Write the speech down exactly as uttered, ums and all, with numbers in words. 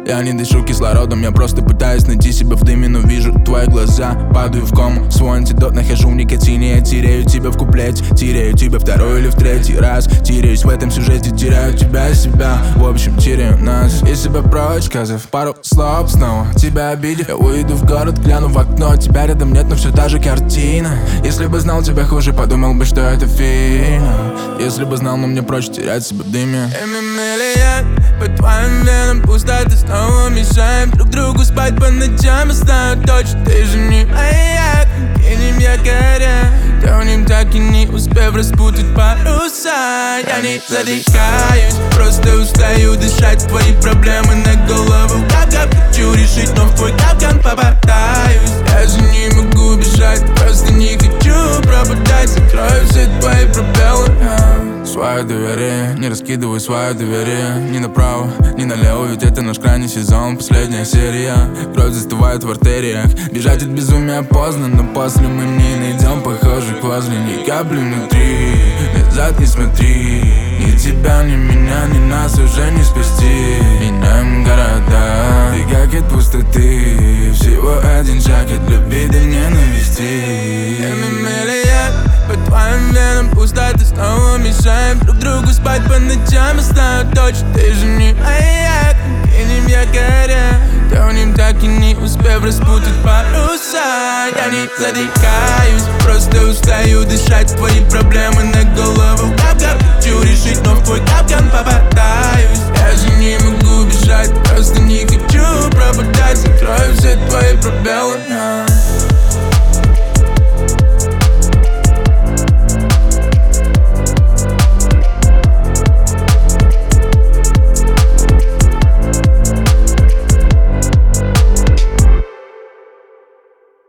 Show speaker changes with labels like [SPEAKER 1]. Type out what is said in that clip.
[SPEAKER 1] Я не дышу кислородом, я просто пытаюсь найти себя в дыме, но вижу твои глаза, падаю в кому. Свой антидот нахожу в никотине, я теряю тебя в куплете, теряю тебя второй или в третий раз, теряюсь в этом сюжете, теряю тебя и себя, в общем теряю нас. И себя прочь, сказав пару слов, снова тебя обидев, я уйду в город, гляну в окно, тебя рядом нет, но все та же картина. Если бы знал тебя хуже, подумал бы, что это фильм. Если бы знал, но мне проще терять себя в дыме.
[SPEAKER 2] По твоим венам пустоты снова мешаем друг другу спать по ночам. Я знаю точно, ты же не маяк, кинем якоря, тонем так и не успев распутать паруса. Я не задыхаюсь, просто устаю дышать. Твои проблемы на голову капкан, хочу решить, но в твой капкан попадаюсь. Я же не могу бежать, просто не хочу пропадать. Закрою все твои пробелы.
[SPEAKER 1] Свое доверие, не раскидывай свое доверие ни направо, ни налево, ведь это наш крайний сезон, последняя серия. Кровь застывает в артериях, бежать от безумия поздно, но после мы не найдем похожих возле, ни капли внутри. Назад не смотри, ни тебя, ни меня, ни нас уже не спасти. Меняем города, бегать от пустоты, всего один шаг от любви до ненависти.
[SPEAKER 2] По твоим венам пустоты снова мешаем друг другу спать по ночам. Я знаю точно, ты же не маяк, кинем якоря, тонем так и не успев распутать паруса. Я не задыхаюсь, просто устаю дышать. Твои проблемы на голову капкан, хочу решить, но в твой капкан попадаюсь. Я же не могу бежать, просто не хочу пропадать. Закрою все твои пробелы.